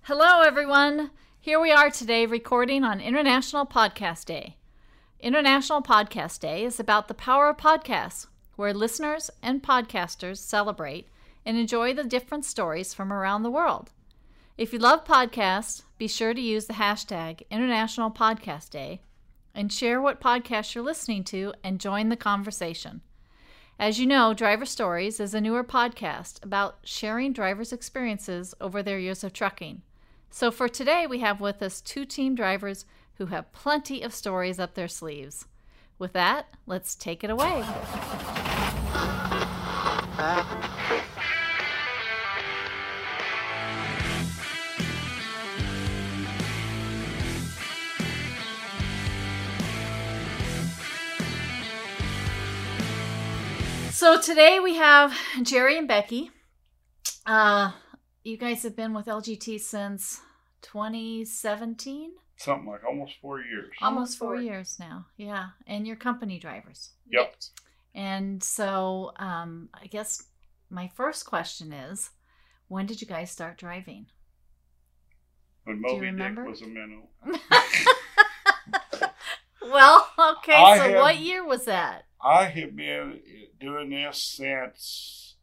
Hello, everyone. Here we are today recording on International Podcast Day. International Podcast Day is about the power of podcasts, where listeners and podcasters celebrate and enjoy the different stories from around the world. If you love podcasts, be sure to use the hashtag International Podcast Day and share what podcast you're listening to and join the conversation. As you know, Driver Stories is a newer podcast about sharing drivers' experiences over their years of trucking. So for today, we have with us two team drivers who have plenty of stories up their sleeves. With that, let's take it away. So today we have Jerry and Becky. You guys have been with LGT since 2017? Something like almost 4 years. Almost 4 years now, yeah. And you're company drivers. Yep. And so I guess my first question is, when did you guys start driving? When Moby Dick was a minnow. Well, okay, what year was that? I have been doing this since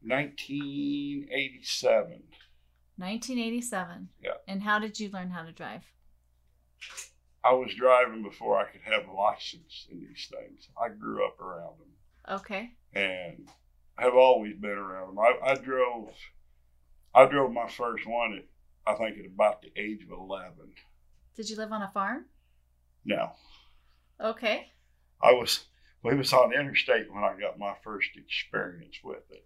1987. 1987. Yeah. And how did you learn how to drive? I was driving before I could have a license in these things. I grew up around them. Okay. And have always been around them. I drove my first one at about the age of 11. Did you live on a farm? No. Okay. We was on the interstate when I got my first experience with it.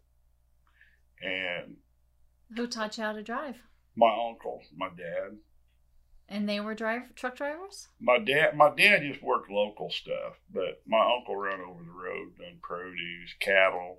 And who taught you how to drive? My uncle, my dad. And they were truck drivers? My dad just worked local stuff, but my uncle ran over the road, done produce, cattle,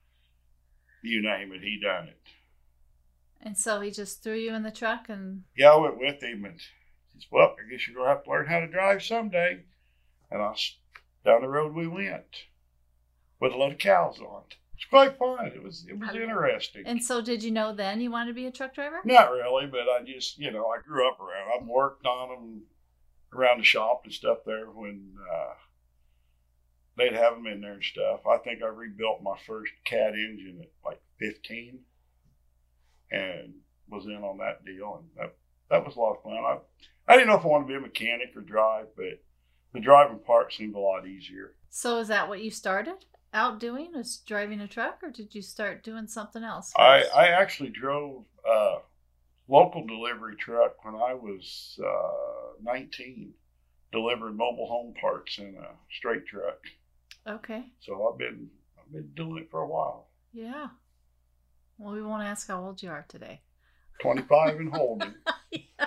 you name it, he done it. And so he just threw you in the truck and... Yeah, I went with him and he said, well, I guess you're going to have to learn how to drive someday. And down the road we went with a load of cows on it. It's quite fun. It was interesting. And so did you know then you wanted to be a truck driver? Not really, but I just, I grew up around. I've worked on them around the shop and stuff there when they'd have them in there and stuff. I think I rebuilt my first Cat engine at like 15 and was in on that deal. And that was a lot of fun. I didn't know if I wanted to be a mechanic or drive, but the driving part seemed a lot easier. So is that what you started out doing, was driving a truck, or did you start doing something else? I actually drove a local delivery truck when I was 19, delivering mobile home parts in a straight truck. Okay. So I've been doing it for a while. Yeah. Well, we won't ask how old you are today. 25 and holding. Yeah.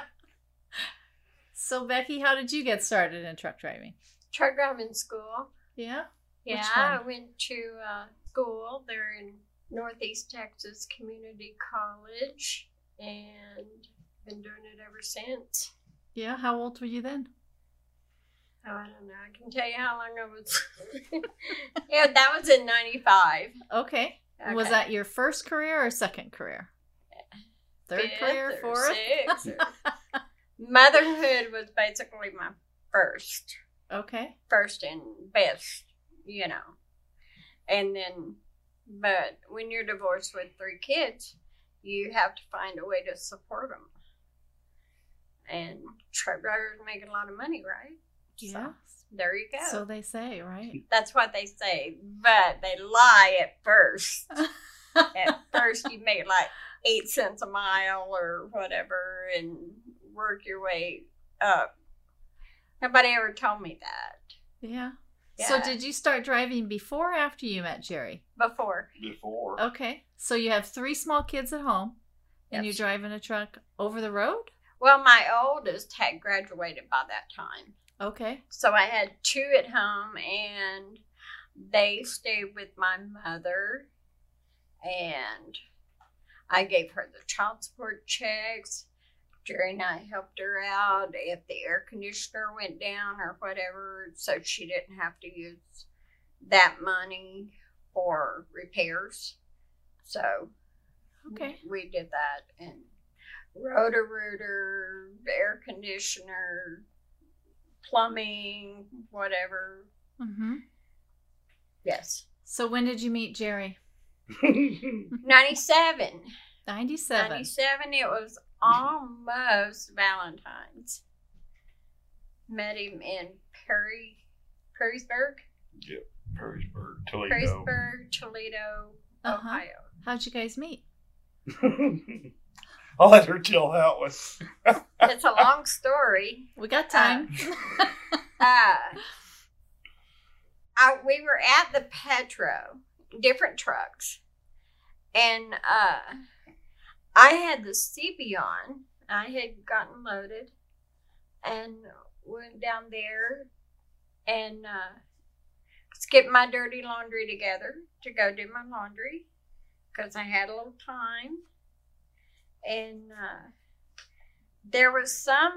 So Becky, how did you get started in truck driving? Truck driving school. Yeah? Yeah, I went to school there in Northeast Texas Community College and been doing it ever since. Yeah, how old were you then? Oh, I don't know. I can tell you how long I was. Yeah, that was in 95. Okay. Was that your first career or second career? Third Fifth career, or fourth? sixth. Motherhood was basically my first. Okay. First and best, And then, but when you're divorced with 3 kids, you have to find a way to support them. And truck drivers make a lot of money, right? Yeah. So, there you go. So they say, right? That's what they say, but they lie at first. At first, you make like 8 cents a mile or whatever and work your way up. Nobody ever told me that. Yeah. Yeah. So did you start driving before or after you met Jerry? Before. Okay. So you have 3 small kids at home and Yes. you're driving a truck over the road? Well, my oldest had graduated by that time. Okay. So I had 2 at home and they stayed with my mother and I gave her the child support checks. Jerry and I helped her out if the air conditioner went down or whatever, so she didn't have to use that money for repairs. So Okay. we did that, and Roto-Rooter, air conditioner, plumbing, whatever. Mm-hmm. Yes. So when did you meet Jerry? 97. 97. 97, it was almost Valentine's. Met him in Perrysburg. Yep, Perrysburg, Toledo. Perrysburg, Toledo, Ohio. How'd you guys meet? I'll let her tell that one. It's a long story. We got time. We were at the Petro, different trucks, and I had the CB on. I had gotten loaded and went down there and skipped my dirty laundry together to go do my laundry because I had a little time. And there was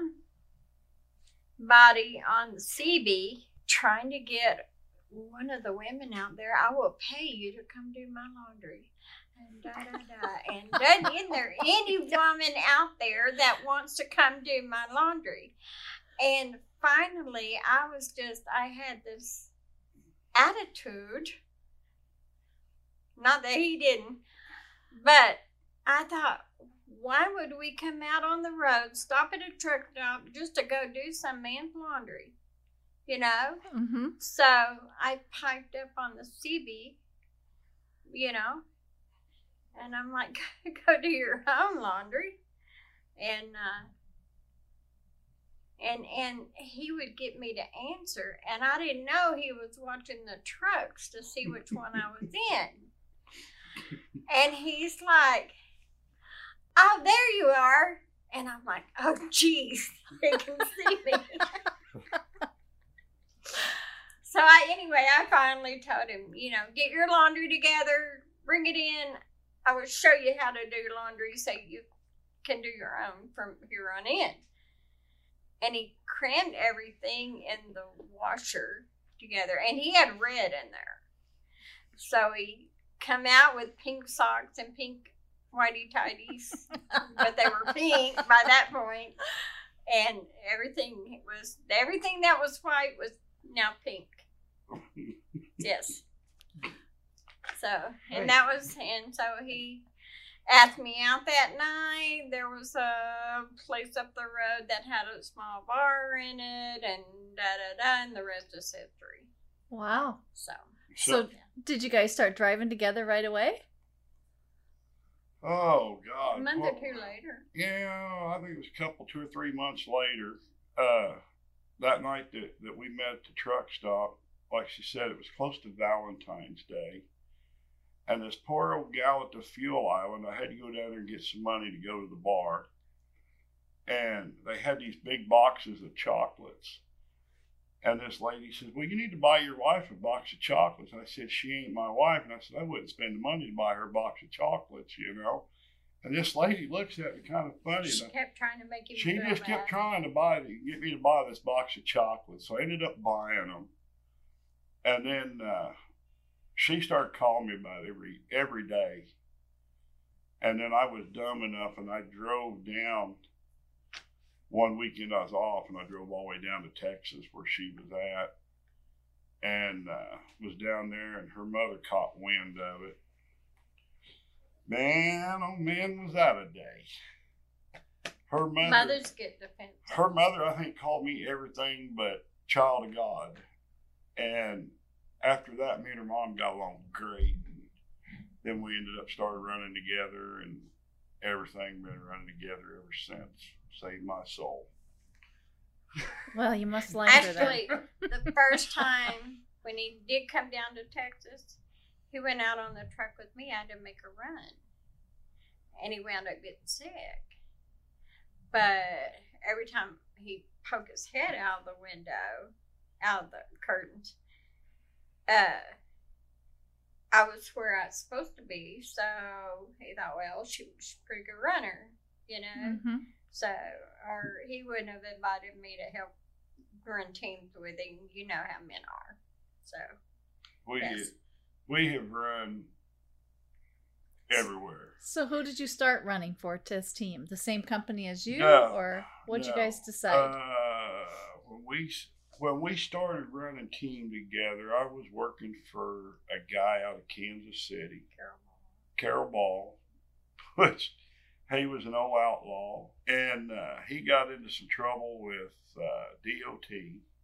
somebody on the CB trying to get one of the women out there. I will pay you to come do my laundry. And And isn't there any woman out there that wants to come do my laundry? And finally, I had this attitude. Not that he didn't, but I thought, why would we come out on the road, stop at a truck stop just to go do some man's laundry? You know? Mm-hmm. So I piped up on the CB, you know, and I'm like, go do your own laundry. And he would get me to answer, and I didn't know he was watching the trucks to see which one I was in. And he's like, oh, there you are. And I'm like, oh, geez, they can see me. So I finally told him, you know, get your laundry together, bring it in. I will show you how to do laundry so you can do your own from here on in. And he crammed everything in the washer together. And he had red in there. So he come out with pink socks and pink whitey tighties, but they were pink by that point, and everything that was white was now pink. Yes. So so he asked me out that night. There was a place up the road that had a small bar in it, and and the rest is history. Wow. So did you guys start driving together right away? Oh, God. A month or two later. Yeah, I think it was 2 or 3 months later. That night that we met at the truck stop, like she said, it was close to Valentine's Day. And this poor old gal at the fuel island, I had to go down there and get some money to go to the bar. And they had these big boxes of chocolates. And this lady says, well, you need to buy your wife a box of chocolates. And I said, she ain't my wife. And I said, I wouldn't spend the money to buy her a box of chocolates, you know. And this lady looks at me kind of funny. She kept trying to make you She just kept trying to get me to buy this box of chocolates. So I ended up buying them. And then she started calling me about it every day. And then I was dumb enough, and I drove down. One weekend I was off, and I drove all the way down to Texas where she was at, and was down there, and her mother caught wind of it. Man, oh man, was that a day. Her mother, mothers get defensive. Her mother, I think, called me everything but child of God. And after that, me and her mom got along great. And then we ended up started running together, and everything been running together ever since. Saved my soul. Well, you must like her then. Actually, the first time when he did come down to Texas, he went out on the truck with me. I had to make a run. And he wound up getting sick. But every time he poked his head out of the window, out of the curtains, I was where I was supposed to be. So he thought, well, she was a pretty good runner, you know. Mm-hmm. So, or he wouldn't have invited me to help run teams with him. You know how men are. So, we have run everywhere. So who did you start running for this team? The same company as you, No, or what'd you no. guys decide? When we started running team together, I was working for a guy out of Kansas City, Carol Ball, which he was an old outlaw, and he got into some trouble with DOT,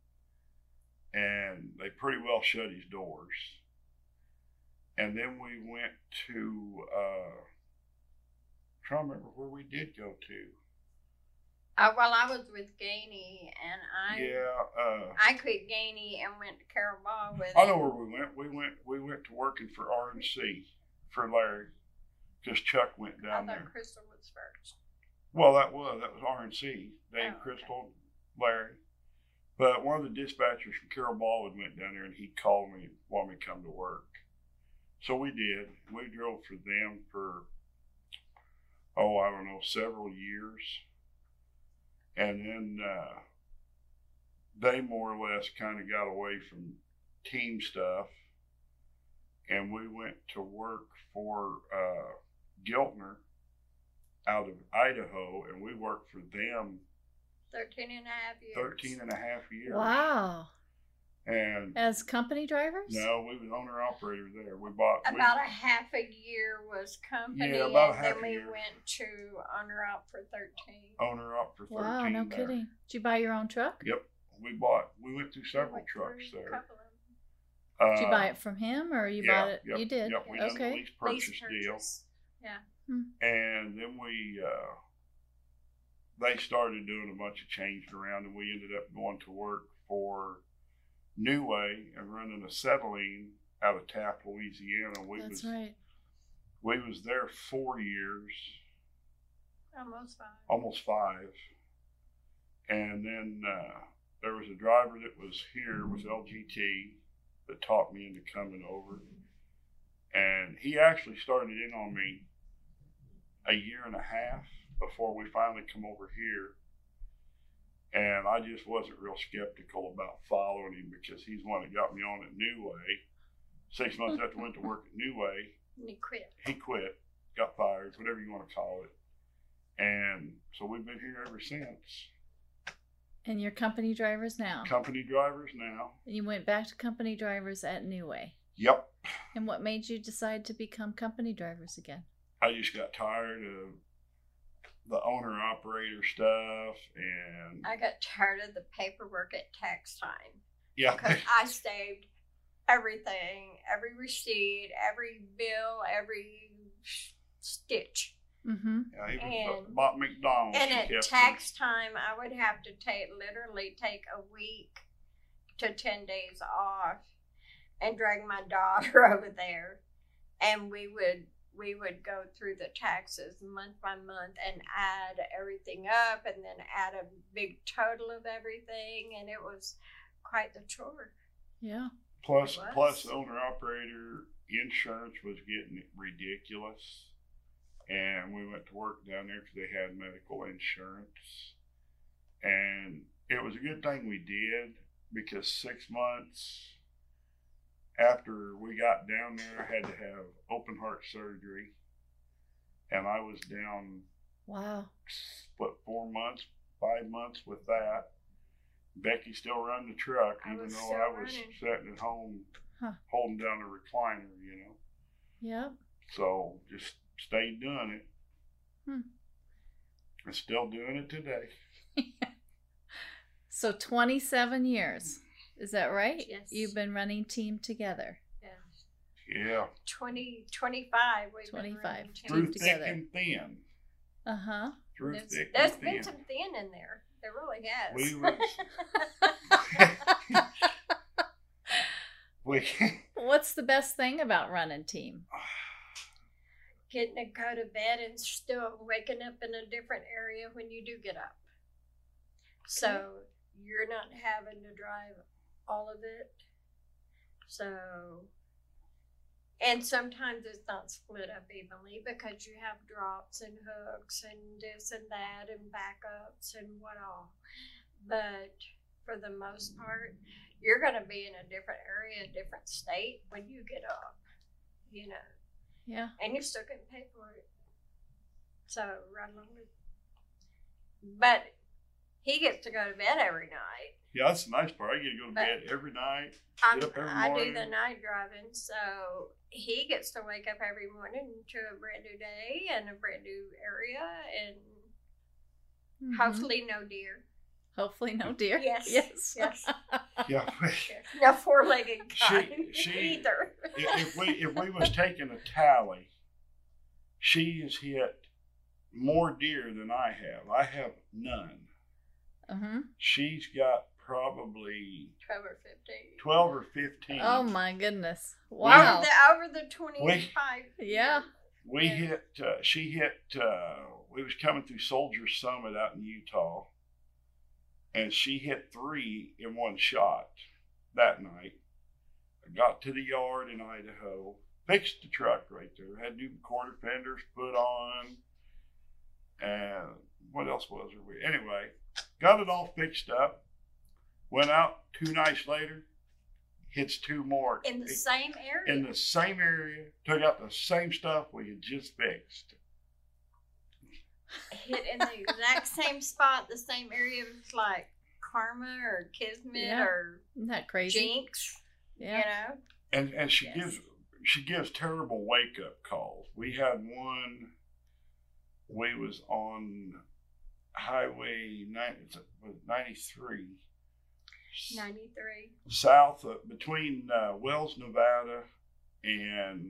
and they pretty well shut his doors. And then we went to, trying to remember where we did go to. Well, I was with Gainey, and I quit Gainey and went to Carol Ball with I him. know where we went. We went to working for RNC for Larry, because Chuck went I down thought there. Crystal was first. Well, that was RNC. Dave, Oh, Crystal, Larry. But one of the dispatchers from Carol Ball went down there, and he called me and wanted me to come to work. So we did. We drove for them for, I don't know, several years. And then they more or less kind of got away from team stuff. And we went to work for Giltner out of Idaho, and we worked for them 13 and a half years. 13 and a half years. Wow. And As company drivers? no, we was owner-operator there. About a half a year was company, Yeah, about a and half then a we year. went to owner-op for 13. Owner-op for 13 Wow, no there. kidding. Did you buy your own truck? Yep. We went through several Went trucks through a there. couple of them. Did you buy it from him, or you bought it? Yep, You did? Yep, we done the Okay. lease purchase Lease deal. purchase. Yeah. And then they started doing a bunch of changing around, and we ended up going to work for New Way and running acetylene out of Taft, Louisiana. That's right. We was there 4 years, Almost 5. and then there was a driver that was here with LGT that taught me into coming over, and he actually started in on me a year and a half before we finally come over here. And I just wasn't real skeptical about following him, because he's the one that got me on at New Way. 6 months after I went to work at New Way, And he quit. he quit, got fired, whatever you want to call it. And so we've been here ever since. And you're company drivers now? Company drivers now. And you went back to company drivers at New Way. Yep. And what made you decide to become company drivers again? I just got tired of the owner-operator stuff, and I got tired of the paperwork at tax time. yeah, Because I saved everything, every receipt, every bill, every stitch. Mm-hmm. yeah, he was And- bought McDonald's. And He at kept tax time, I would have to literally take a week to 10 days off and drag my daughter over there. And we would go through the taxes month by month and add everything up, and then add a big total of everything. And it was quite the chore. Yeah. Plus It was. owner-operator insurance was getting ridiculous. And we went to work down there because they had medical insurance. And it was a good thing we did, because 6 months after we got down there, I had to have open heart surgery. And I was down, Wow. 4 months, 5 months with that. Becky still run the truck, I even was though still I was running. sitting at home Huh. holding down a recliner, Yep. So just stayed doing it. Hmm. I'm still doing it today. So 27 years. Is that right? Yes. You've been running team together. Yeah. 25. We've been 25. running Through Team thick together. and thin. Uh-huh. Through There's, thick there's and been thin. some thin in there. There really has. We was What's the best thing about running team? Getting to go to bed and still waking up in a different area when you do get up. So you're not having to drive all of it. So, and sometimes it's not split up evenly, because you have drops and hooks and this and that and backups and what all. But for the most part, you're going to be in a different area, a different state when you get up, Yeah. And you still couldn't pay for it. So, right along with. But he gets to go to bed every night. Yeah, that's the nice part. I get to go to bed every night. Get up every I morning. do the night driving, so he gets to wake up every morning to a brand new day and a brand new area, and hopefully no deer. Hopefully no deer. Yes. Yes. Yes. Yeah. No four-legged kind either. If we was taking a tally, she has hit more deer than I have. I have none. Uh-huh. She's got probably 12 or 15. 12 or 15. Oh my goodness. Wow. Over the 25. Yeah. She hit, we was coming through Soldier Summit out in Utah, and she hit 3 in one shot that night. I got to the yard in Idaho, fixed the truck right there, had new quarter fenders put on, and what else was there? Anyway, got it all fixed up, went out 2 nights later, hits 2 more. In the same area? In the same area, took out the same stuff we had just fixed. Hit in the exact same spot, the same area. It was like karma or kismet or Isn't that crazy? jinx. Yeah. You know? And she gives terrible wake up calls. We had one. We was on Highway 93. 93. South of, between Wells, Nevada, and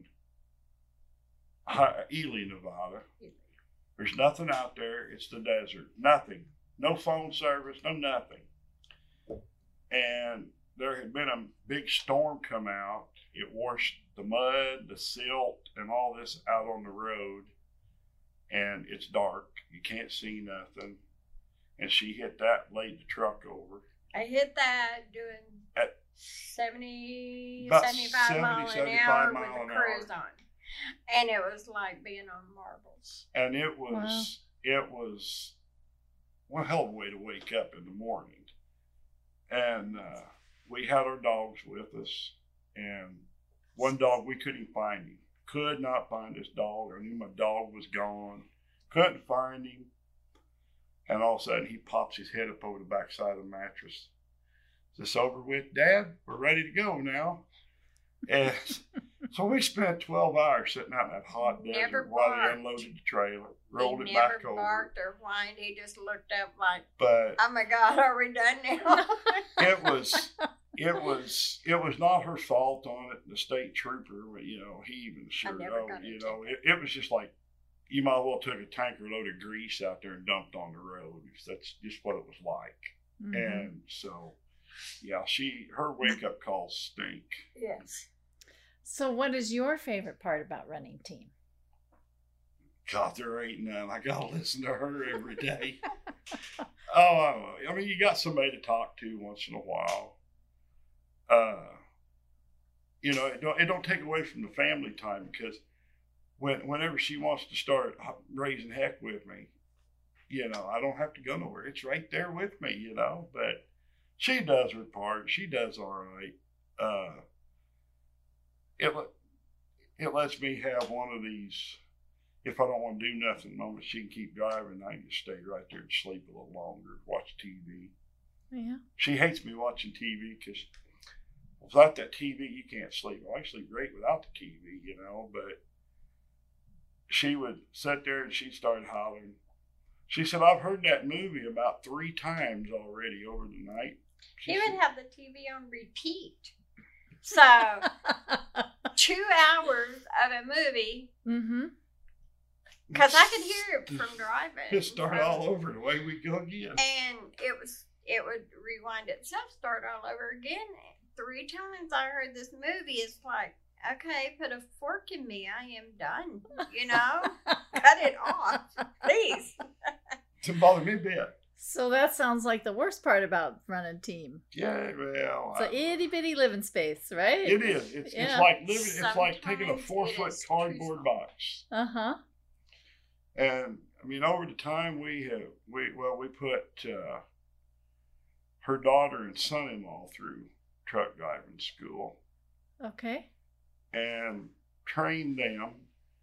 Ely, Nevada. There's nothing out there. It's the desert. Nothing. No phone service. No nothing. And there had been a big storm come out. It washed the mud, the silt, and all this out on the road. And it's dark. You can't see nothing. And she hit that, laid the truck over. I hit that doing At 70, about 75 miles an 75 hour mile with an the cruise hour. on. And it was like being on marbles. And it was one hell of a way to wake up in the morning. And we had our dogs with us, and one dog, we couldn't find him. Could not find this dog. I knew my dog was gone. Couldn't find him. And all of a sudden, he pops his head up over the backside of the mattress. Is this over with, Dad? We're ready to go now. And so we spent 12 hours sitting out in that hot desert while they unloaded the trailer, rolled it back over. He never barked or whined. He just looked up like, But oh my God, are we done now? it was not her fault on it. The state trooper, he even assured, it was just like, you might as well took a tanker load of grease out there and dumped on the road. That's just what it was like. Mm-hmm. And so, yeah, her wake up calls stink. Yes. So what is your favorite part about running team? God, there ain't none. I got to listen to her every day. I mean, you got somebody to talk to once in a while. It don't take away from the family time, because whenever she wants to start raising heck with me, I don't have to go nowhere. It's right there with me, but she does her part. She does all right. It lets me have one of these, if I don't want to do nothing, moments she can keep driving, I can just stay right there and sleep a little longer, watch TV. Yeah. She hates me watching TV because without that TV, you can't sleep. Well, I sleep great without the TV, but she would sit there and she'd start hollering. She said, I've heard that movie about 3 times already over the night. He would have the TV on repeat. So, 2 hours of a movie. Mm-hmm. Because I could hear it from driving. Just start all over the way we go again. And it would rewind itself, start all over again. 3 times I heard this movie. It's like, okay, put a fork in me. I am done. Cut it off, please. Doesn't bother me a bit. So that sounds like the worst part about running team. Yeah, well, it's an itty bitty living space, right? It is. It's like living. It's like taking a 4-foot cardboard box. And I mean, over the time we put her daughter and son-in-law through truck driving school. Okay. And trained them.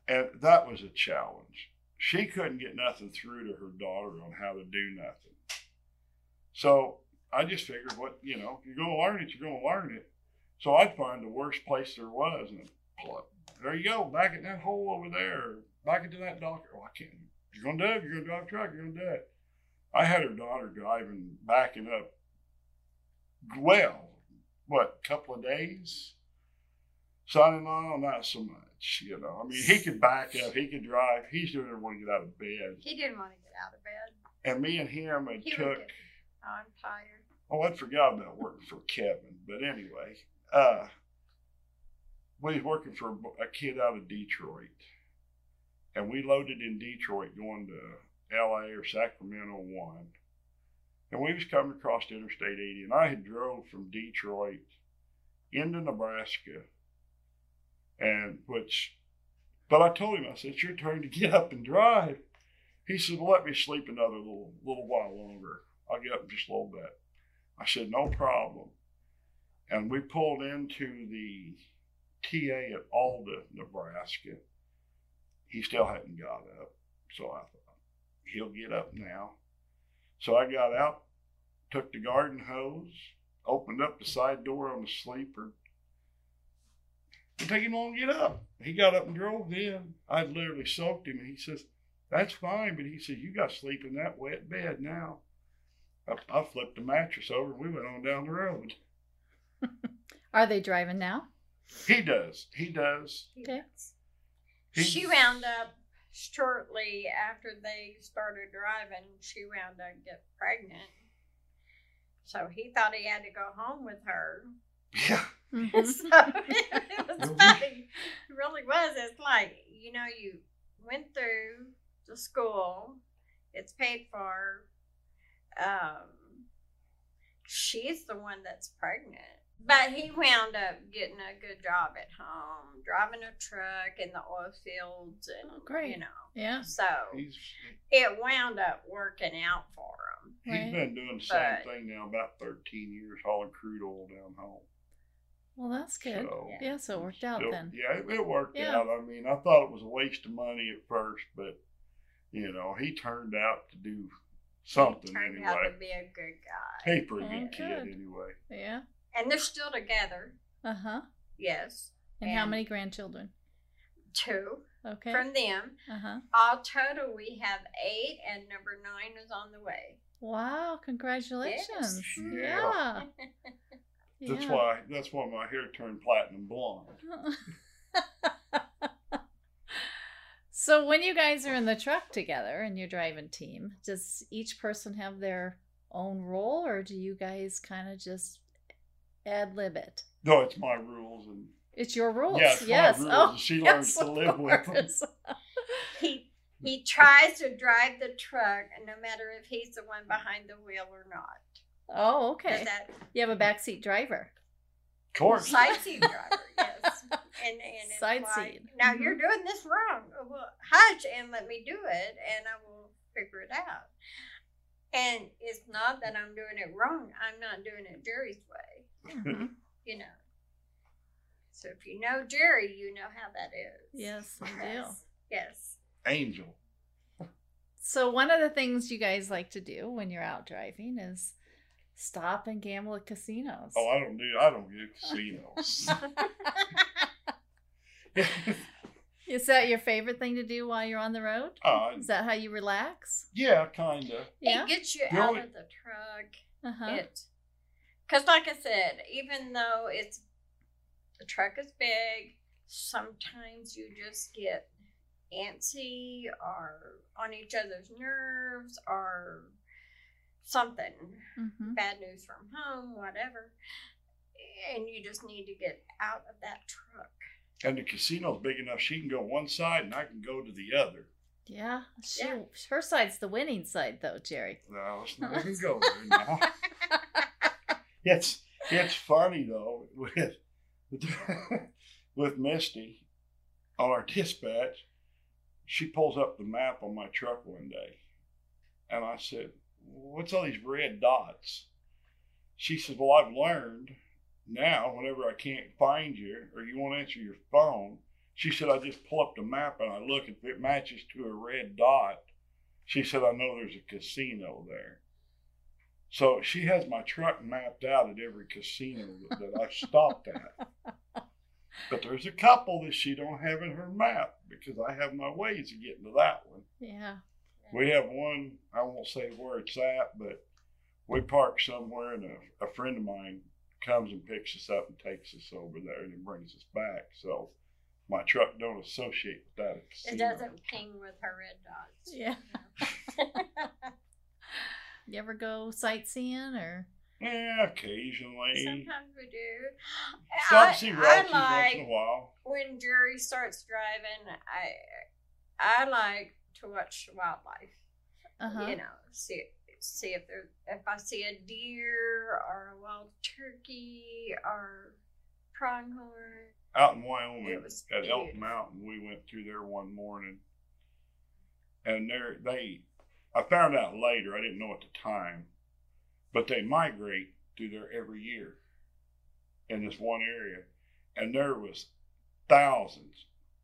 And that was a challenge. She couldn't get nothing through to her daughter on how to do nothing. So I just figured, if you're going to learn it, you're going to learn it. So I'd find the worst place there was and there you go, back in that hole over there, back into that dock. Oh, I can't. You're going to do it. You're going to drive a truck. You're going to do it. I had her daughter driving, backing up. Well, a couple of days? Son-in-law, not so much, I mean, he could back up, he could drive. He just didn't want to get out of bed. He didn't want to get out of bed. And me and him had I'm tired. Oh, I forgot about working for Kevin. But anyway, we was working for a kid out of Detroit. And we loaded in Detroit going to LA or Sacramento 1. And we was coming across Interstate 80. And I had drove from Detroit into Nebraska. But I told him, I said, it's your turn to get up and drive. He said, well, let me sleep another little while longer. I'll get up just a little bit. I said, no problem. And we pulled into the TA at Alda, Nebraska. He still hadn't got up. So I thought, he'll get up now. So I got out, took the garden hose, opened up the side door on the sleeper. It didn't take him long to get up. He got up and drove then. I literally soaked him, and he says, that's fine, but he said, you got to sleep in that wet bed now. I flipped the mattress over, and we went on down the road. Are they driving now? He does. Okay. She wound up shortly after they started driving, she wound up getting pregnant. So he thought he had to go home with her. Yeah. Mm-hmm. So it was funny. It really was. It's like, you went through the school. It's paid for. She's the one that's pregnant. But he wound up getting a good job at home, driving a truck in the oil fields, and great. Yeah. So He's it wound up working out for him. Right. been doing the same thing now about 13 years, hauling crude oil down home. Well, that's good. So, So it worked out then. Yeah, it worked Yeah. out. I mean, I thought it was a waste of money at first, but he turned out to do something He turned anyway. out to be a good guy. He's a pretty good kid good. anyway. Yeah. And they're still together. Uh-huh. Yes. And how many grandchildren? 2 Okay. from them. Uh-huh. All total, we have 8, and number 9 is on the way. Wow, congratulations. Yes. Yeah. That's why my hair turned platinum blonde. So when you guys are in the truck together and you're driving team, does each person have their own role, or do you guys kind of just ad-lib it? No, it's my rules, and It's your rules. yeah, it's yes. my rules, Oh, and she yes, learns to of live with them. course. He tries to drive the truck, no matter if he's the one behind the wheel or not. Oh, okay. Is that You have a backseat driver. Of course. side seat driver? Yes. And it's Side like, seat. now Mhm. you're doing this wrong. Well, hush and let me do it, and I will figure it out. And it's not that I'm doing it wrong. I'm not doing it Jerry's way. Mhm. So if you know Jerry, you know how that is. Yes, I do. Yes. Angel. So one of the things you guys like to do when you're out driving is stop and gamble at casinos. Oh, I don't do casinos. Is that your favorite thing to do while you're on the road? Is that how you relax? Yeah, kinda. Yeah. It gets you The out only- of the truck. Uh-huh. Because like I said, even though the truck is big, sometimes you just get antsy or on each other's nerves or something. Mm-hmm. Bad news from home, whatever. And you just need to get out of that truck. And the casino's big enough she can go one side and I can go to the other. Yeah. Her side's the winning side, though, Jerry. No, let's not even go there now. It's funny though with Misty on our dispatch. She pulls up the map on my truck one day, and I said, "What's all these red dots?" She said, "Well, I've learned now whenever I can't find you or you won't answer your phone, She said, I just pull up the map and I look, if it matches to a red dot, she said, I know there's a casino there. So she has my truck mapped out at every casino that I've stopped at. But there's a couple that she don't have in her map because I have my ways of getting to that one. Yeah. We have one, I won't say where it's at, but we park somewhere and a friend of mine comes and picks us up and takes us over there and then brings us back. So my truck don't associate with that. It doesn't ping with her red dots. Yeah. You ever go sightseeing or? Yeah, occasionally. Sometimes we do. Stop to see Rockies I once like in a while. when Jerry starts driving. I like to watch wildlife. Uh-huh. You know, see if I see a deer or a wild turkey or pronghorn. Out in Wyoming It was at Elk beautiful. Mountain, we went through there one morning, and I found out later, I didn't know at the time, but they migrate through there every year in this one area, and there was thousands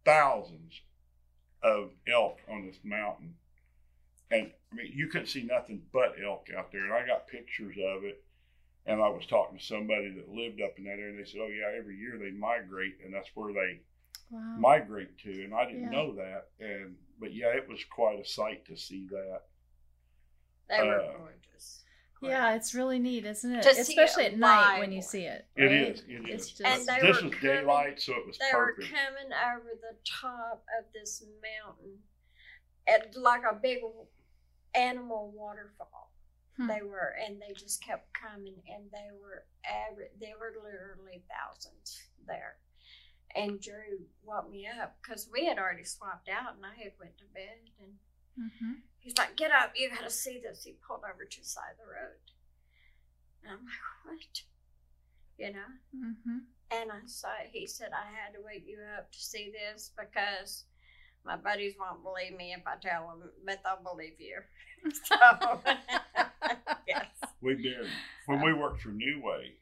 of elk on this mountain, and I mean you couldn't see nothing but elk out there, and I got pictures of it. And I was talking to somebody that lived up in that area, and they said, oh, yeah, every year they migrate, and that's where they migrate to. And I didn't know that. But, yeah, it was quite a sight to see that. They were gorgeous. Yeah, it's really neat, isn't it? To see Especially it at night live. when you see it. It right? is. It's just, And they This were was coming- daylight, so it was They perfect. were coming over the top of this mountain at like a big animal waterfall. They were, and they just kept coming, and they were literally thousands there. And Drew woke me up because we had already swapped out, and I had went to bed, and he's like, "Get up, you got to see this." He pulled over to the side of the road, and I'm like, "What?" You know. And he said, "I had to wake you up to see this because my buddies won't believe me if I tell them, but they'll believe you." So, yes. We did. When we worked for New Way,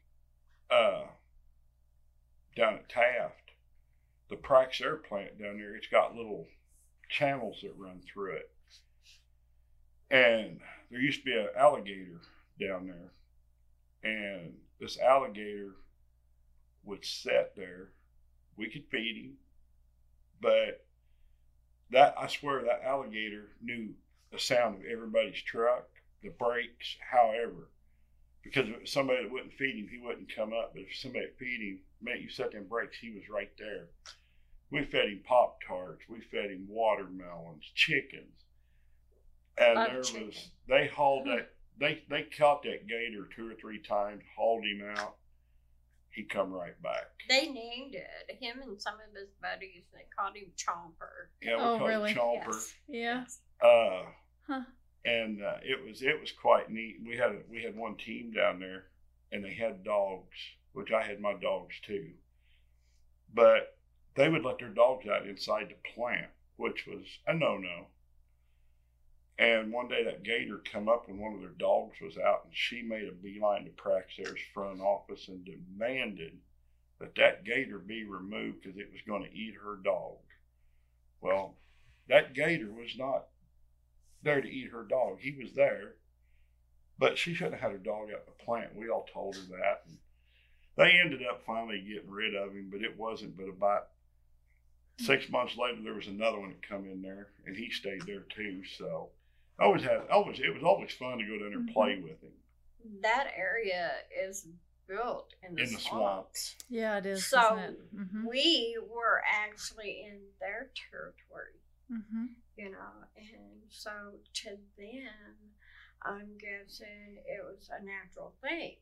down at Taft, the Praxair plant down there, it's got little channels that run through it. And there used to be an alligator down there. And this alligator would sit there. We could feed him. But I swear that alligator knew the sound of everybody's truck, the brakes, however. Because if it was somebody that wouldn't feed him, he wouldn't come up. But if somebody would feed him, made you set them brakes, he was right there. We fed him Pop-Tarts. We fed him watermelons, chickens. And they hauled that, they caught that gator 2 or 3 times, hauled him out. He come right back. They named it. Him and some of his buddies, they called him Chomper. Yeah, we called really? him Chomper. Yes. Yeah. And it was quite neat. We had one team down there, and they had dogs, which I had my dogs too. But they would let their dogs out inside the plant, which was a no-no. And one day that gator come up when one of their dogs was out, and she made a beeline to Praxair's front office and demanded that gator be removed because it was going to eat her dog. Well, that gator was not there to eat her dog. He was there, but she shouldn't have had her dog out the plant. We all told her that. And they ended up finally getting rid of him, but it wasn't but about 6 months later, there was another one that come in there, and he stayed there too. So it was always fun to go down there and play with him. That area is built in the swamps. Yeah, it is. So isn't it? we were actually in their territory, you know, and so to them, I'm guessing it was a natural thing.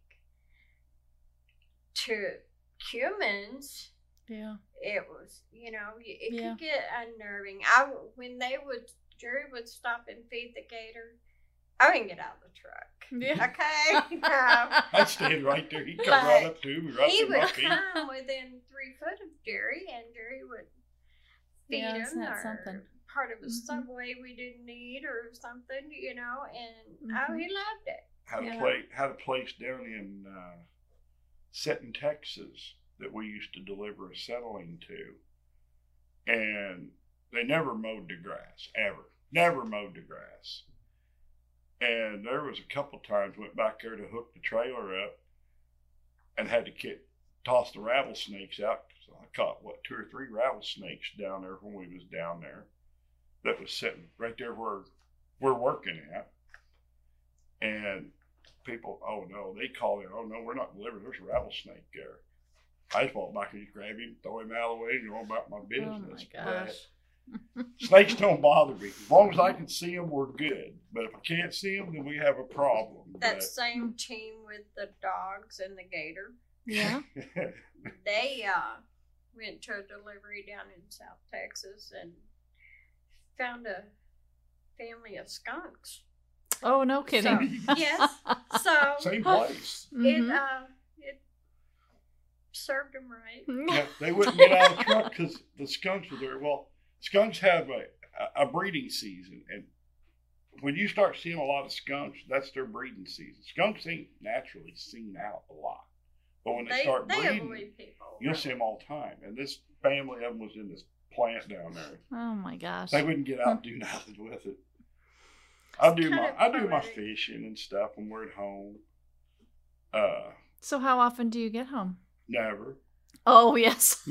To humans, yeah, it was, you know, it Yeah. could get unnerving. When Jerry would stop and feed the gator, I wouldn't get out of the truck. Yeah. Okay. No. I'd stand right there. He'd come right up to me, right He to my would feet. come within 3 foot of Jerry, and Jerry would feed Yeah, him, isn't that or something? part of a subway we didn't need, or something, you know. And oh, Mhm. he loved it. Had a place down in Seton, Texas, that we used to deliver acetylene to. and they never mowed the grass, ever. Never mowed the grass. And there was a couple times went back there to hook the trailer up and had to toss the rattlesnakes out. So I caught, 2 or 3 rattlesnakes down there when we was down there that was sitting right there where we're working at. And people, oh no, they call it, oh no, we're not delivering, there's a rattlesnake there. I just walk back and just grab him, throw him out of the way, and go about my business. Oh my gosh. But snakes don't bother me. As long as I can see them, we're good. But if I can't see them, then we have a problem. That same team with the dogs and the gator. Yeah. They went to a delivery down in South Texas and found a family of skunks. Oh, no kidding. So, yes. So Same place. it served them right. Yeah, they wouldn't get out of the truck because the skunks were there. Well, skunks have a breeding season, and when you start seeing a lot of skunks, that's their breeding season. Skunks ain't naturally seen out a lot, but when they start breeding, avoid people. you'll see them all the time. And this family of them was in this plant down there. Oh my gosh. They wouldn't get out and do nothing with it. I do my poetic. fishing and stuff when we're at home. So how often do you get home? Never. Oh, yes.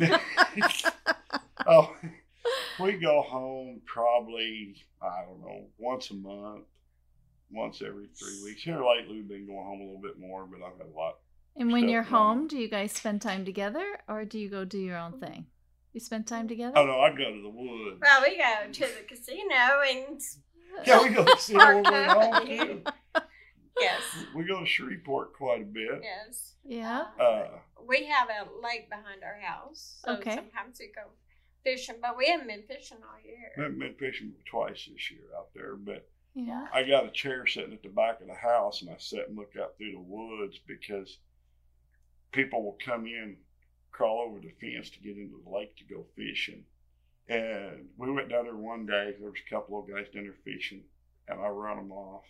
Oh, we go home probably, I don't know, once a month, once every 3 weeks. Here lately, we've been going home a little bit more, but I've had a lot. And when Stuff you're going home, on. do you guys spend time together or do you go do your own thing? You spend time together? Oh, no, I go to the woods. Well, we go to the casino and Yeah, we go to see when we're at home, too. yes, We go to Shreveport quite a bit. yes. Yeah. We have a lake behind our house, so Okay. sometimes we go fishing, but we haven't been fishing all year. I've been fishing twice this year out there, but Yeah. I got a chair sitting at the back of the house, and I sit and look out through the woods because people will come in, crawl over the fence to get into the lake to go fishing. And we went down there one day. There was a couple of guys down there fishing, and I run them off.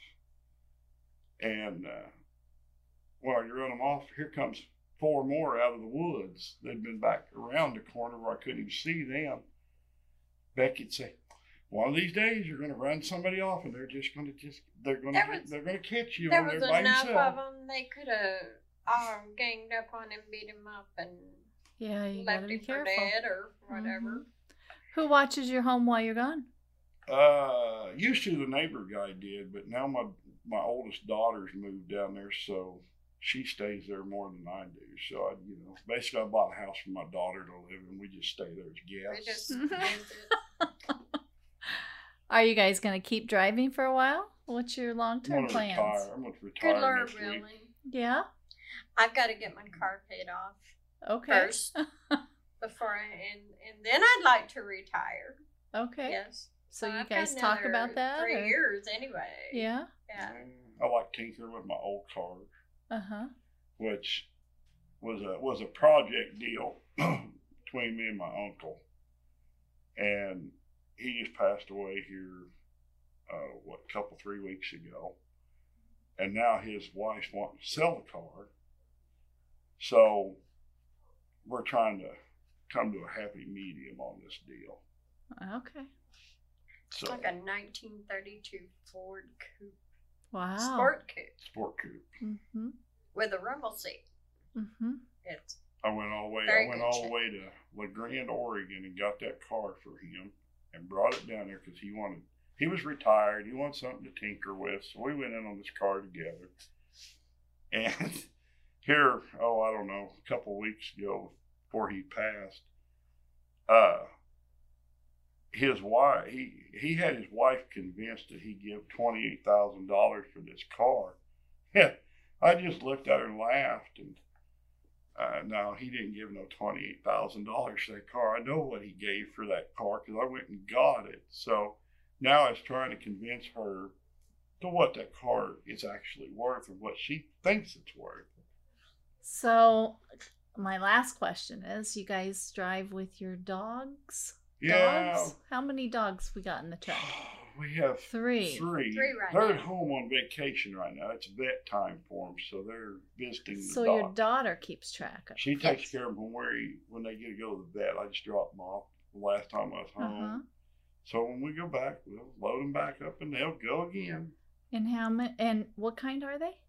And while you run them off, here comes 4 more out of the woods. They'd been back around the corner where I couldn't even see them. Becky'd say, "One of these days, you're going to run somebody off, and they're going to catch you There over was there by enough yourself." of them, they could have ganged up on him, beat him up, and Yeah, you gotta left be him for careful. dead or whatever. Who watches your home while you're gone? Used to the neighbor guy did, but now my oldest daughter's moved down there, so she stays there more than I do. So basically I bought a house for my daughter to live in. We just stay there as We guests. just visit. Are you guys going to keep driving for a while? What's your I'm long-term gonna plans? retire. I'm gonna retire Good Lord next week. willing. Yeah? I've got to get my car paid off Okay. first before and then I'd like to retire. Okay. Yes. So you I've got guys talk another about that? 3 or- years anyway. Yeah? Yeah. I like tinkering with my old car, Uh-huh. which was a project deal between me and my uncle, and he just passed away here, a couple 3 weeks ago, and now his wife's wanting to sell the car, so we're trying to come to a happy medium on this deal. Okay. It's So like a 1932 Ford Coupe, Wow. sport coupe sport coupe. Mm-hmm. with a rumble seat. Mm-hmm. It's I went all the way. Very I went good all the shape. way to La Grande, Oregon, and got that car for him, and brought it down there because he was retired. He wanted something to tinker with, so we went in on this car together. And here, I don't know, a couple of weeks ago, before he passed, his wife, he had his wife convinced that he'd give $28,000 for this car. Yeah, I just looked at her and laughed, and no, he didn't give no $28,000 for that car. I know what he gave for that car because I went and got it. So now I was trying to convince her to what that car is actually worth and what she thinks it's worth. So my last question is, you guys drive with your dogs? Yeah, Dogs? How many dogs we got in the truck? we have 3. three. Three right They're now. at home on vacation right now. It's vet time for them, so they're visiting the So your doctor. daughter keeps track of She takes Yes. care of them when they get to go to the vet. I just drop them off. the last time I was home. Uh-huh. So when we go back, we'll load them back up and they'll go again. And how many? And what kind are they?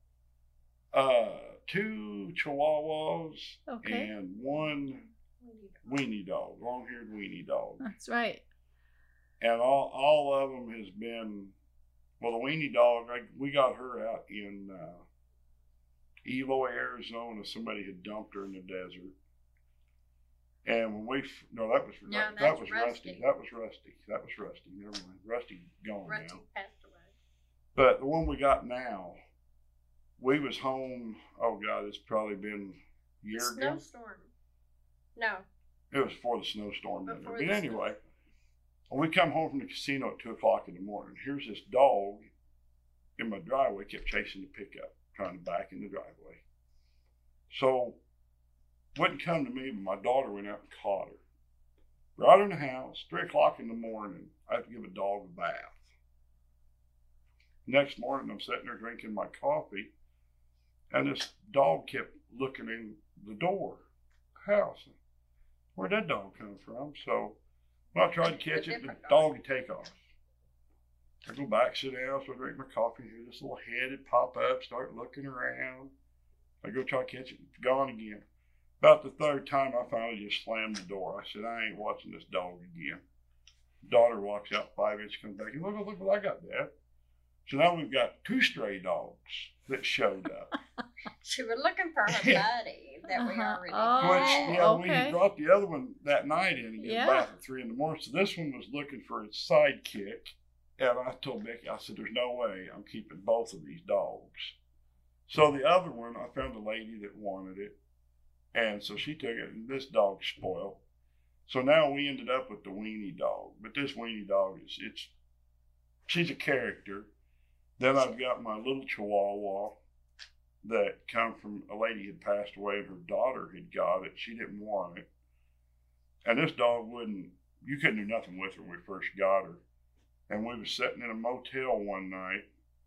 2 Chihuahuas Okay. and 1 weenie dog, long-haired weenie dog. That's right. And all of them has been, well, the weenie dog, we got her out in Eloy, Arizona. Somebody had dumped her in the desert. And when that was Rusty. That was Rusty. Never mind. Rusty gone Rusty now. passed away. But the one we got now, we was home. Oh God, it's probably been a year ago. Snowstorm. No. It was before the snowstorm. Before But the anyway, when we come home from the casino at 2:00 in the morning, here's this dog in my driveway, kept chasing the pickup, trying to back in the driveway. So wouldn't come to me, but my daughter went out and caught her. Brought her in the house, 3:00 in the morning. I have to give a dog a bath. Next morning, I'm sitting there drinking my coffee, and this dog kept looking in the door, house. Where'd that dog come from? So when I tried to catch it, the dog would take off. I go back, sit down, so I drink my coffee, hear this little head would pop up, start looking around. I go try to catch it, it's gone again. About the 3rd time, I finally just slammed the door. I said, I ain't watching this dog again. Daughter walks out 5 inches, comes back, and look what I got, Dad. So now we've got 2 stray dogs that showed up. She was looking for her buddy that we already Oh, had. We had brought the other one that night in and get a bath at 3 in the morning. So this one was looking for its sidekick. And I told Becky, I said, there's no way I'm keeping both of these dogs. So the other one, I found a lady that wanted it. And so she took it, and this dog's spoiled. So now we ended up with the weenie dog. But this weenie dog she's a character. Then I've got my little Chihuahua that come from a lady who had passed away, and her daughter had got it. She didn't want it. And this dog you couldn't do nothing with her when we first got her. And we was sitting in a motel one night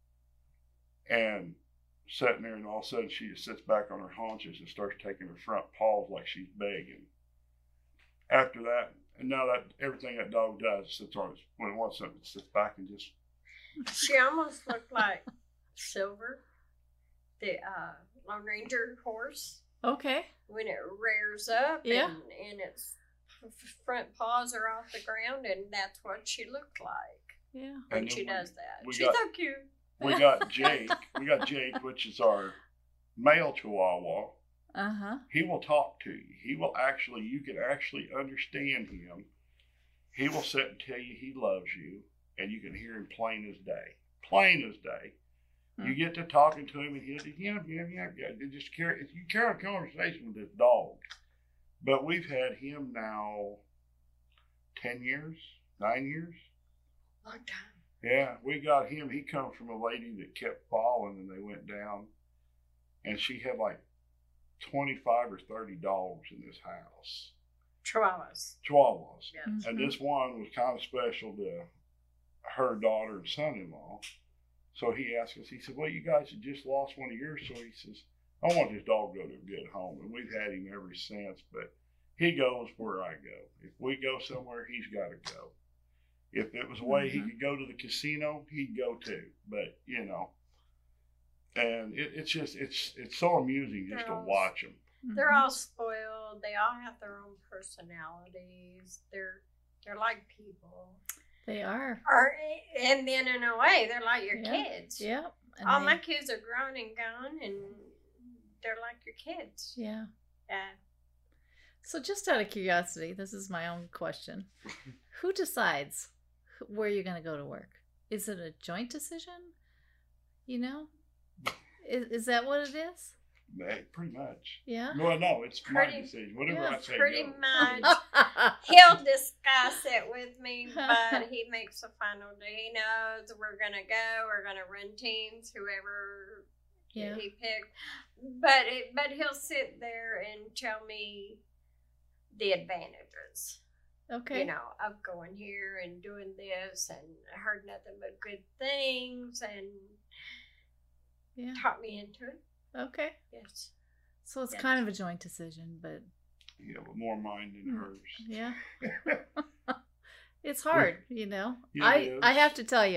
and sitting there, and all of a sudden she just sits back on her haunches and starts taking her front paws like she's begging. After that, and now that everything that dog does sits on when it wants something, it sits back and just. She almost looked like Silver, the Lone Ranger horse. Okay. When it rears up and its front paws are off the ground, and that's what she looked like. Yeah. When she does that. She's so cute. We got Jake. Which is our male Chihuahua. Uh-huh. He will talk to you. You can actually understand him. He will sit and tell you he loves you, and you can hear him plain as day. Plain as day. Hmm. You get to talking to him, and you carry a conversation with this dog. But we've had him now 10 years, 9 years. Long time. Yeah, we got him. He comes from a lady that kept falling, and they went down, and she had like 25 or 30 dogs in this house. Chihuahuas. Yeah. Mm-hmm. And this one was kind of special to her daughter and son-in-law. So he asked us, he said, well, you guys had just lost one of yours. So he says, I want this dog to go to a good home. And we've had him ever since, but he goes where I go. If we go somewhere, he's got to go. If it was a way he could go to the casino, he'd go too. But, and it's so amusing just to watch them. They're all spoiled. They all have their own personalities. They're like people. They are. And then in a way, they're like your kids. Yeah. All my kids are grown and gone, and they're like your kids. Yeah. Yeah. So just out of curiosity, this is my own question. Who decides where you're going to go to work? Is it a joint decision? Is that what it is? Pretty much. Yeah. No, it's my decision. Whatever I say. Pretty much. He'll discuss it with me, but he makes the final day. He knows we're gonna go. We're gonna run teams. Whoever he picked, but he'll sit there and tell me the advantages. Okay. Of going here and doing this, and I heard nothing but good things, and taught me into it. Okay. Yes. So it's kind of a joint decision, but Yeah, but more mine than hers. Yeah. It's hard, you know. Yeah, it is. I have to tell you,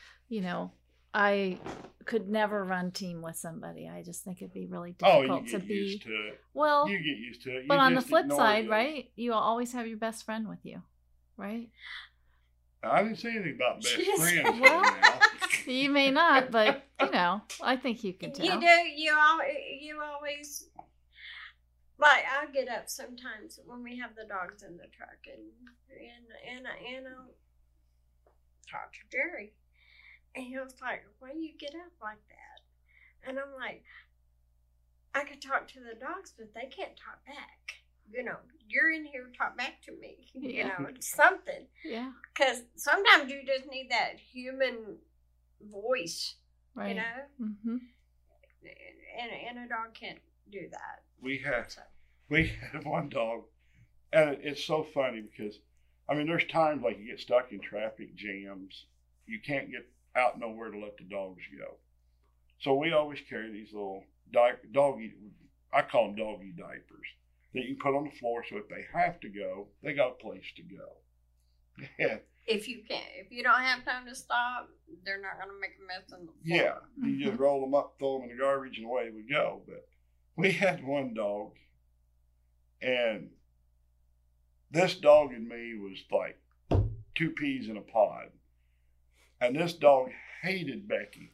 I could never run team with somebody. I just think it'd be really Oh, difficult you to get be. used to it. Well, You get used to it. but You on the just flip ignore side, it. right? You always have your best friend with you, right? I didn't say anything about best Yes. friends. Well, right now. You may not, but I think you can tell. You do. You always. Like I get up sometimes when we have the dogs in the truck, and I'll talk to Jerry, and he was like, "Why do you get up like that?" And I'm like, "I could talk to the dogs, but they can't talk back. You know, you're in here, talk back to me. You Yeah. know, it's something. Yeah, Because sometimes you just need that human voice. right. You know, Mm-hmm. and a dog can't do that. We had So, one dog, and it's so funny because, I mean, there's times like you get stuck in traffic jams, you can't get out nowhere to let the dogs go. So we always carry these little doggy, I call them doggy diapers, that you put on the floor so if they have to go, they got a place to go. Yeah, if you don't have time to stop, they're not going to make a mess on the floor. yeah. You just roll them up, throw them in the garbage, and away we go. But we had one dog, and this dog and me was like two peas in a pod. And this dog hated Becky.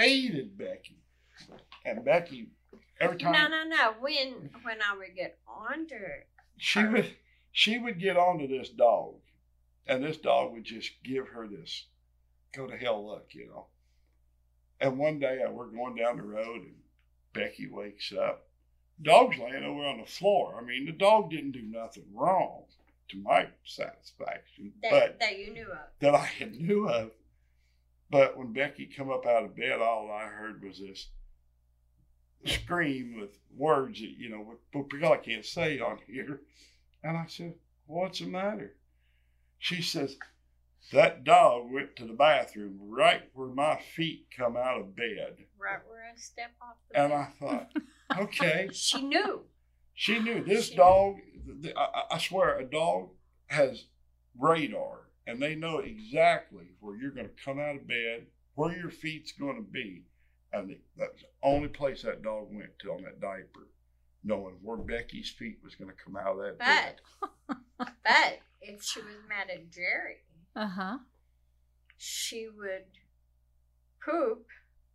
And Becky, every time No. When I would get onto her, she would get onto this dog, and this dog would just give her this go to hell look, you know. And one day we're going down the road, and Becky wakes up. Dog's laying over on the floor. I mean, the dog didn't do nothing wrong to my satisfaction, but that you knew of. that I knew of. But when Becky come up out of bed, all I heard was this scream with words that, you know, I can't say on here. And I said, "What's the matter?" She says, "That dog went to the bathroom right where my feet come out of bed." Right where I step off the And bed. I thought, okay. She knew. She knew this She dog, I swear, a dog has radar, and they know exactly where you're going to come out of bed, where your feet's going to be. And that's the only place that dog went to on that diaper, knowing where Becky's feet was going to come out of that bed. But if she was mad at Jerry, Uh-huh. she would poop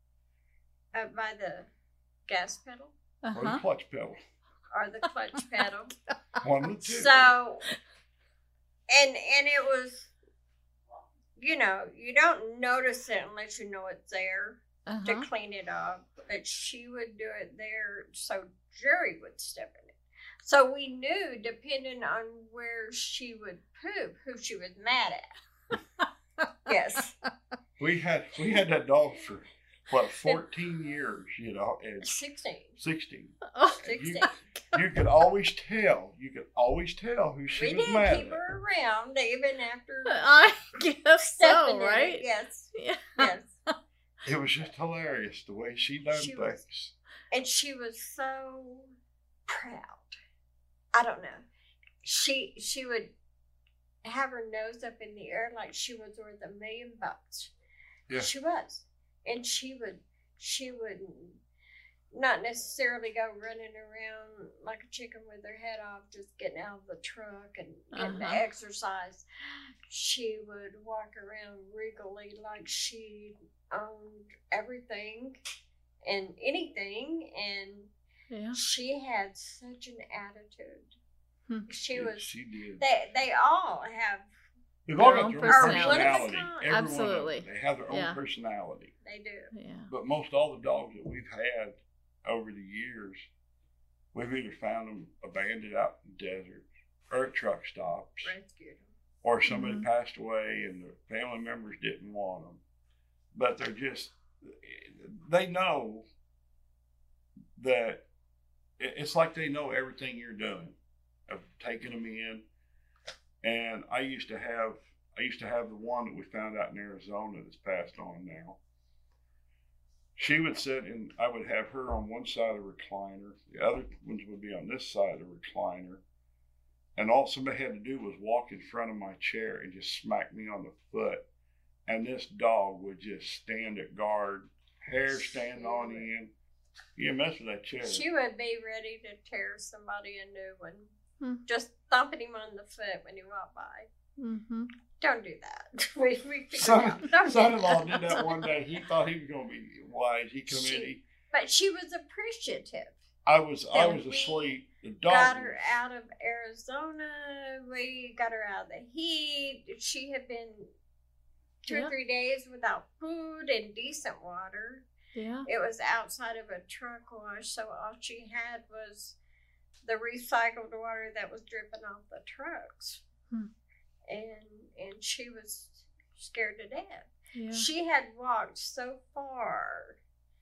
up by the gas pedal Or the Uh-huh. clutch pedal. or the clutch pedal. One of the two. So, and it was, you know, you don't notice it unless you know it's there to Uh-huh. clean it up. But she would do it there so Jerry would step in it. So we knew, depending on where she would poop, who she was mad at. Yes. We had that dog for, 14 years, you know, and 16. 16. Oh, 16. You could always tell who she We was did mad keep at. her around even after I guess stepping so, in right? it. Yes. Yeah. Yes. It was just hilarious the way she done She was- things. And she was so proud. I don't know. She would have her nose up in the air like she was worth $1 million. Yeah. She was. And she would not necessarily go running around like a chicken with her head off, just getting out of the truck and getting the Uh-huh. exercise. She would walk around regally like she owned everything and anything, and Yeah. she had such an attitude. She Yeah, was. She did. They all have. They've all Their got own their own personality. personality. Every one of them. Absolutely. They have their own Yeah. personality. They do. Yeah. But most all the dogs that we've had over the years, we've either found them abandoned out in deserts or at truck stops, Rescued them. or somebody Mhm. passed away and the family members didn't want them. But they're just, they know that it's like they know everything you're doing of taking them in. And I used to have the one that we found out in Arizona that's passed on now. She would sit and I would have her on one side of the recliner. The other ones would be on this side of the recliner. And all somebody had to do was walk in front of my chair and just smack me on the foot. And this dog would just stand at guard, hair standing on end. You mess with that chair. She would be ready to tear somebody a new one. Just thumping him on the foot when he walked by. Mm-hmm. Don't do that. We figured out. Son-in-law did that one day. He thought he was going to be wise. He come in. But she was appreciative. I was asleep. The dog got her out of Arizona. We got her out of the heat. She had been 2 or 3 days without food and decent water. Yeah. It was outside of a truck wash, so all she had was the recycled water that was dripping off the trucks. And she was scared to death. Yeah. She had walked so far.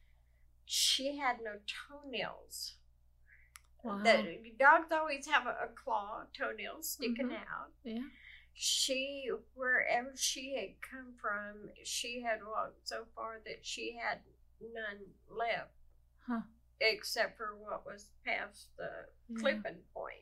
She had no toenails. Wow. The dogs always have a claw, toenails sticking out. Yeah. Wherever she had come from, she had walked so far that she had none left. Except for what was past the clipping point.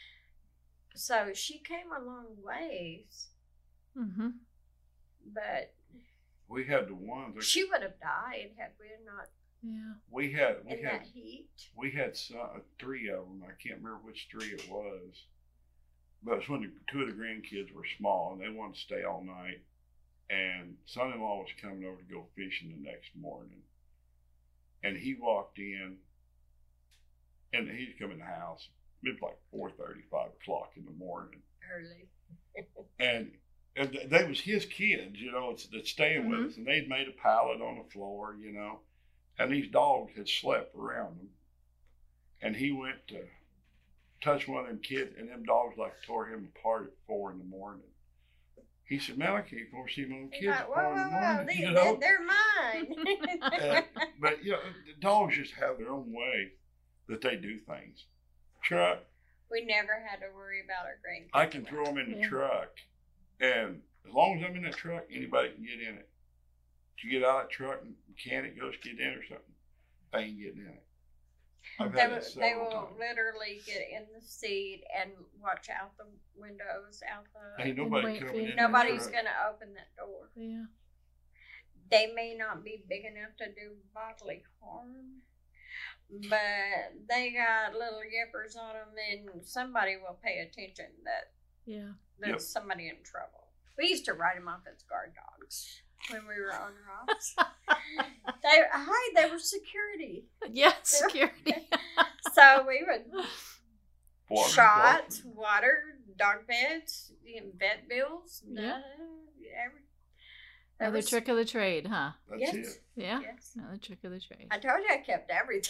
So she came a long ways. Mm-hmm. But we had the ones. She would have died had we not. Yeah. We had that heat. We had 3 of them. I can't remember which 3 it was. But it's when 2 of the grandkids were small and they wanted to stay all night. And son-in-law was coming over to go fishing the next morning. And he walked in, and he'd come in the house. It was like 4:30, 5 o'clock in the morning. Early. and they was his kids, that's staying with us. And they'd made a pallet on the floor, And these dogs had slept around them. And he went to touch one of them kids, and them dogs tore him apart at 4 in the morning. He said, "Man, I can't go see my own kids at 4 in the morning." They're mine. But the dogs just have their own way that they do things. Truck. We never had to worry about our grandkids. I can throw them in the truck, and as long as I'm in that truck, anybody can get in it. If you get out of that truck and mechanic goes get in or something, they ain't getting in it. They will literally get in the seat and watch out the windows, Ain't nobody coming in. Nobody's going to open that door. Yeah. They may not be big enough to do bodily harm, but they got little yippers on them, and somebody will pay attention that there's somebody in trouble. We used to ride them off as guard dogs when we were on rocks. They were security. Yeah, security. So we would shots, water, dog beds, vet bills. Another trick of the trade, huh? That's it. Yeah. Yes. Another trick of the trade. I told you I kept everything.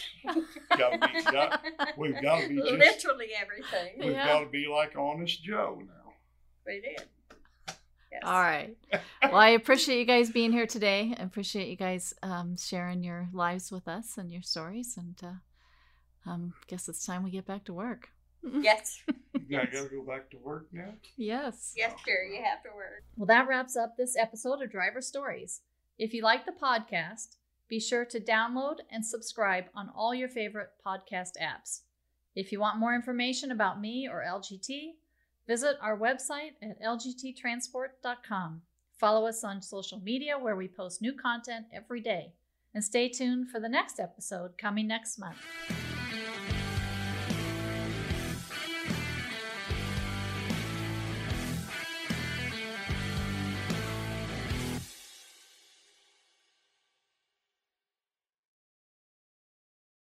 We've got to be literally everything. We've got to be like Honest Joe now. We did. Yes. All right. Well, I appreciate you guys being here today. I appreciate you guys sharing your lives with us and your stories. And guess it's time we get back to work. Yes. You gotta go back to work now? Yes. Yes, dear, you have to work. Well, that wraps up this episode of Driver Stories. If you like the podcast, be sure to download and subscribe on all your favorite podcast apps. If you want more information about me or LGT, visit our website at lgttransport.com. Follow us on social media where we post new content every day. And stay tuned for the next episode coming next month.